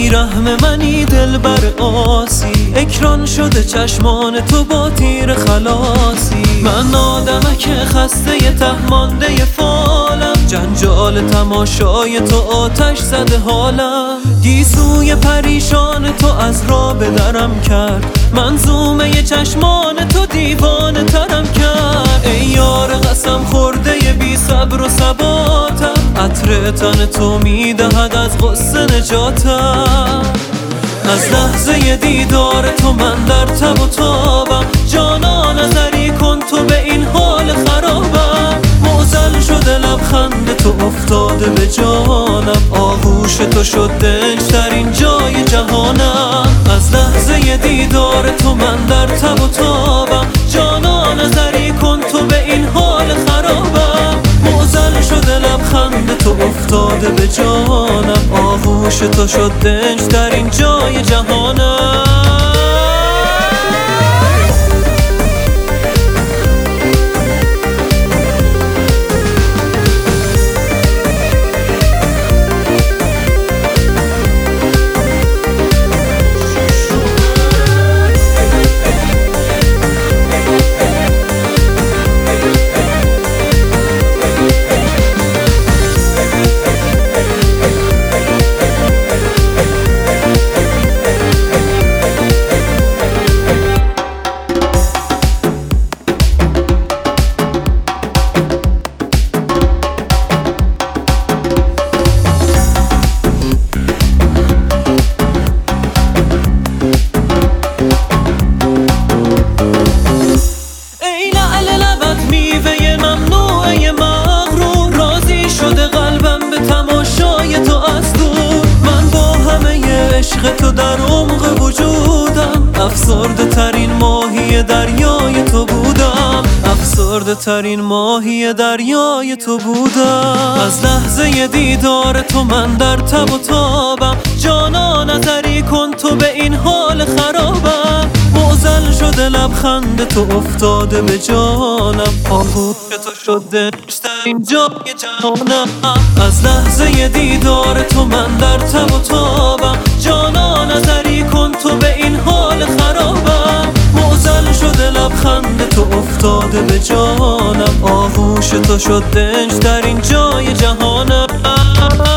بیرحم منی دلبر آسی، اکران شده چشمان تو با تیر خلاصی. من آدمک خسته ته مانده فالم، جنجال تماشای تو آتش زده حالم. گیسوی پریشان تو از راه به درم کرد، منظومه چشمان تو دیوانه ترم کرد. ای یار قسم خورده بی صبر و ثباتم، عطر تن تو میدهد از غصه نجاتم. از لحظه دیدار تو من در تب و تابم، جانا نظری کن تو به این حال خرابم. معضل شده لبخند تو افتاده به جانم، آغوش تو شد دنج در این جای جهانم. از لحظه دیدار تو من در تب و تابم، جانا نظری کن تو به این حال خرابم. معضل شده لبخند تو افتاده به جانم، آغوش تو شد دنج در این جای جهانم. عشق تو در عمق وجودم، افسرده ترین ماهی دریای تو بودم، افسرده ترین ماهی دریای تو بودم. از لحظه دیدار تو من در تب و تابم، جانا نظری کن تو به این حال خرابم. معضل شده لبخند تو افتاده به جانم، آغوش تو شده در این جای جهانم. از لحظه دیدار تو من در تب و تابم، جانا نظری کن تو به این حال خرابم. معضل شده لبخند تو افتاده به جانم، آغوش تو شد دنج در این جای جهانم.